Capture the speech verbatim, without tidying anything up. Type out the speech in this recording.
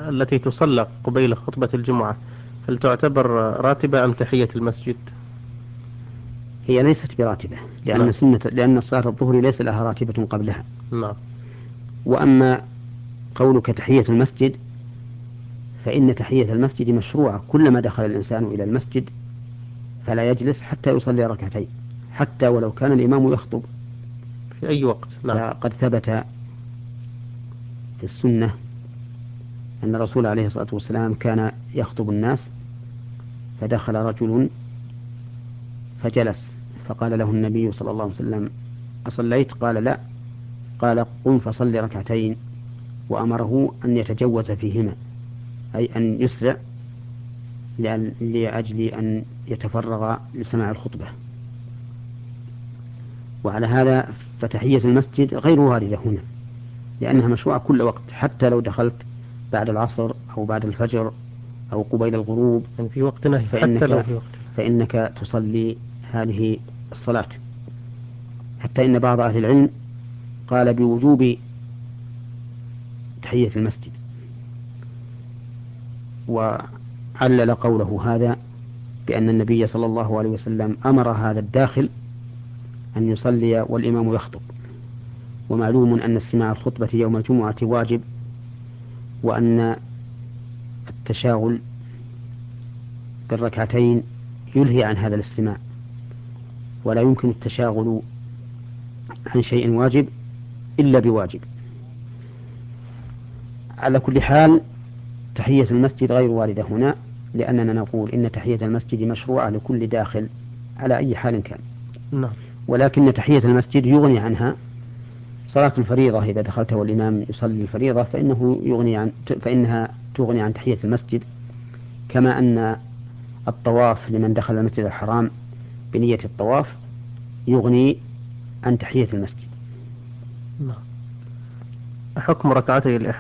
التي تصلى قبيل خطبة الجمعة هل تعتبر راتبة أم تحية المسجد؟ هي ليست براتبة، لأن نعم. سنة لأن صلاة الظهر ليس لها راتبة قبلها. نعم. وأما قولك تحية المسجد، فإن تحية المسجد مشروعة كلما دخل الإنسان إلى المسجد فلا يجلس حتى يصلي ركعتين، حتى ولو كان الإمام يخطب. في أي وقت. نعم. فقد ثبت في السنة أن الرسول عليه الصلاة والسلام كان يخطب الناس، فدخل رجل فجلس، فقال له النبي صلى الله عليه وسلم: أصليت؟ قال: لا. قال: قم فصل ركعتين، وأمره أن يتجوز فيهما، أي أن يسرع لأجل أن يتفرغ لسماع الخطبة. وعلى هذا فتحية المسجد غير واردة هنا، لأنها مشروعة كل وقت، حتى لو دخلت بعد العصر أو بعد الفجر أو قبيل الغروب يعني في وقت نهي حتى لو فإنك, في وقت. فإنك تصلي هذه الصلاة. حتى إن بعض أهل العلم قال بوجوب تحية المسجد، وعلل قوله هذا بأن النبي صلى الله عليه وسلم أمر هذا الداخل أن يصلي والإمام يخطب، ومعلوم أن استماع الخطبة يوم الجمعة واجب، وأن التشاغل بالركعتين يلهي عن هذا الاستماع، ولا يمكن التشاغل عن شيء واجب إلا بواجب. على كل حال تحية المسجد غير واردة هنا، لأننا نقول إن تحية المسجد مشروعة لكل داخل على أي حال كان. نعم. ولكن تحية المسجد يغني عنها صلاة الفريضة، إذا دخلت والإمام يصلي الفريضة فإنه يغني عن فإنها تغني عن تحية المسجد، كما أن الطواف لمن دخل المسجد الحرام بنية الطواف يغني عن تحية المسجد. نعم. حكم ركعتي الإحرام